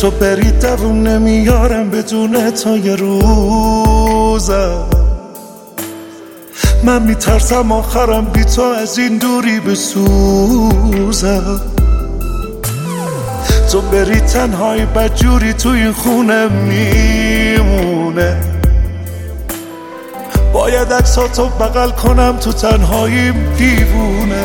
تو بری دووم نمیارم بدون تو یه روزم. من میترسم آخرم بی تو از این دوری بسوزم. تو بری تنهایی بدجوری تو این خونه میمونه. باید عکساتو بغل کنم تو تنهاییم دیوونه.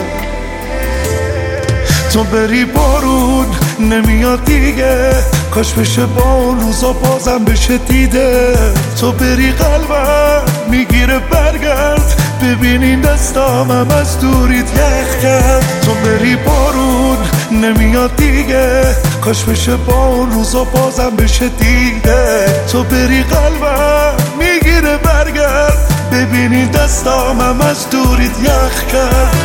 تو بری بارون نمیاد دیگه، کاش بشه با اون روزا بازم بشه دیده. تو بری قلبم میگیره برگرد، ببین این دستامم از دوریت یخ کرد. تو بری بارون نمیاد دیگه، کاش بشه با اون روزا بازم بشه دیده. تو بری قلبم میگیره برگرد، ببین این دستامم از دوریت یخ کرد.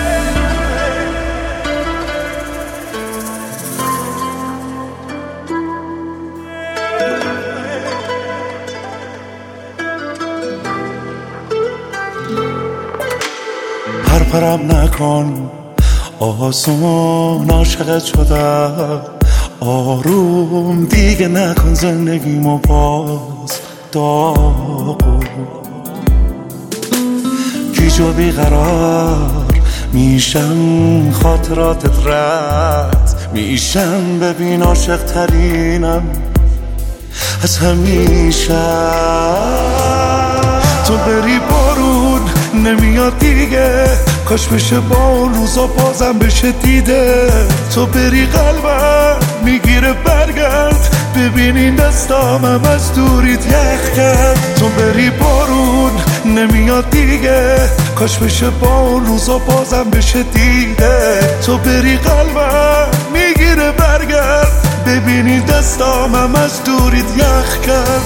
پرپرم نکن آسون، عاشقت شدم آروم دیگه نکن زندگیمو باز داغون. گیج و بیقرار میشم، خاطراتت رد میشم، ببین عاشق ترینم از همیشه. تو بری بارون نمیاد دیگه، کاش بشه با اون روزا بازم بشه دیده. تو بری قلبم میگیره برگرد، ببین این دستامم از دوریت یخ کرد. تو بری بارون نمیاد دیگه، کاش بشه با اون روزا بازم بشه دیده. تو بری قلبم میگیره برگرد، ببین این دستامم از دوریت یخ کرد.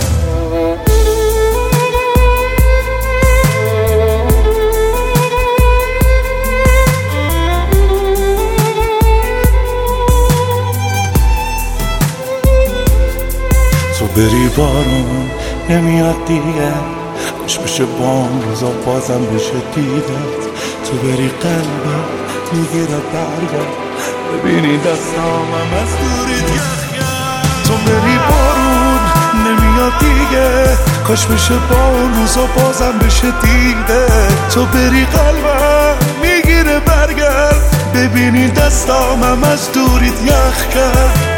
تو بری بارون نمیاد دیگه، کاش بشه با اون روزا بازم بشه دیدت. تو بری قلبم میگیره برگرد، ببینی دستامم از دوریت یخ کرد. تو بری بارون نمیاد دیگه، کاش بشه با اون روزا بازم بشه دیده. تو بری قلبم میگیره برگرد، ببینی دستامم از دوریت یخ کرد.